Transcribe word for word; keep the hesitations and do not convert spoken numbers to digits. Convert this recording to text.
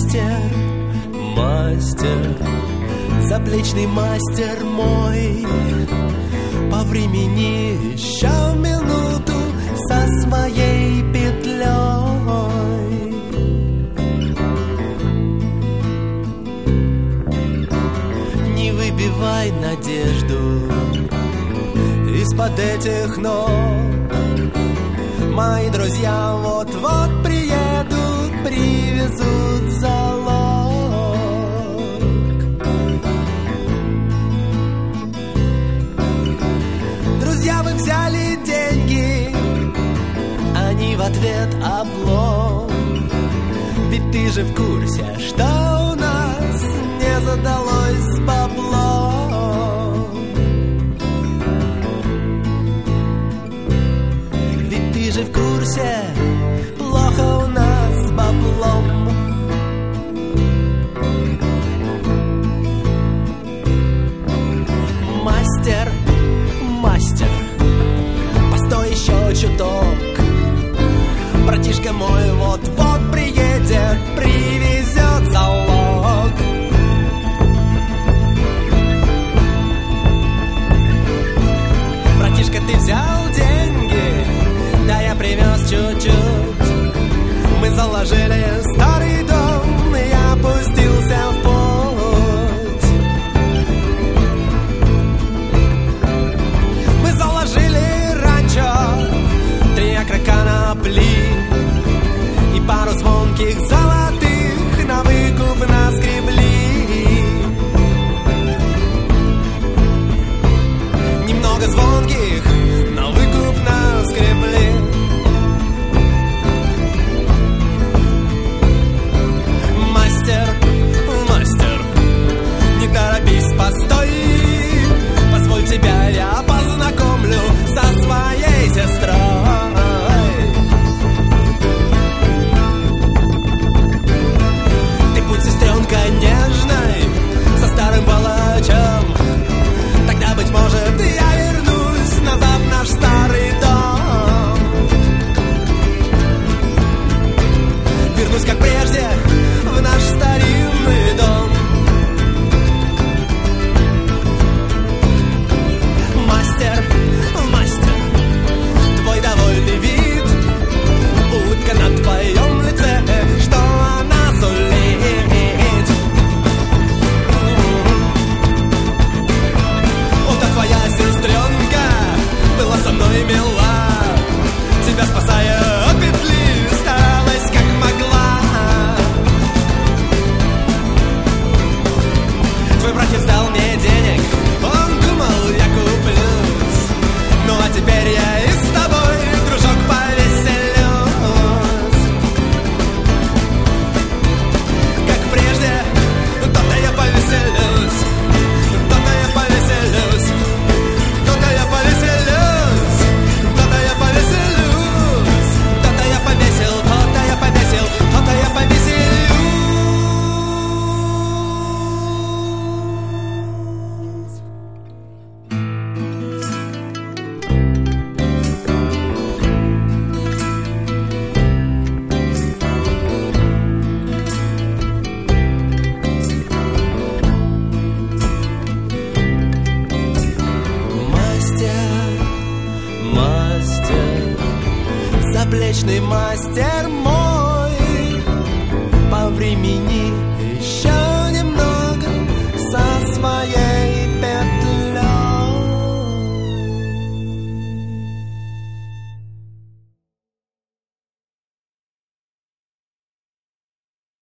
Мастер, мастер, заплечный мастер мой, по времени еще минуту со своей петлей. Не выбивай надежду из-под этих ног. Мои друзья вот-вот приедут, привезут залог. Друзья, вы взяли деньги, они в ответ облом. Ведь ты же в курсе, что у нас не задалось с баблом. Ведь ты же в курсе, плохо у нас с баблом. Мастер, мастер, постой еще чуток. Братишка мой вот-вот приедет, привезет залог. Братишка, ты взял деньги? Да, я привез чуть-чуть. Мы заложили старый дом, и я пустился в путь. Мы заложили ранчо, три акра конопли и пару звонких золотых на выкуп наскребли. Немного звонких на выкуп наскребли. Мастер, мастер, не торопись, постой. Позволь тебя, я познакомлю со своей сестрой. Ты будь сестренка нежной со старым палачом. Тогда, быть может, я вернусь назад в наш старый дом. Вернусь, как прежде, в наш старинный дом. Мастер, мастер, твой довольный вид, улыбка на твоем лице, что она сулит. Вот а твоя сестренка была со мной мила, тебя спасая от петли, старалась как могла. Твой братец дал мне денег, он думал, я куплюсь. Ну а теперь я и с тобой, дружок, повеселюсь. Как прежде, то-то я повеселюсь, то-то я повеселюсь, то-то я повеселюсь, то-то я повеселюсь, то-то я повесил, то-то я повесил, то-то я повеселюсь. Мастер, мастер, заплечный мастер мой, по времени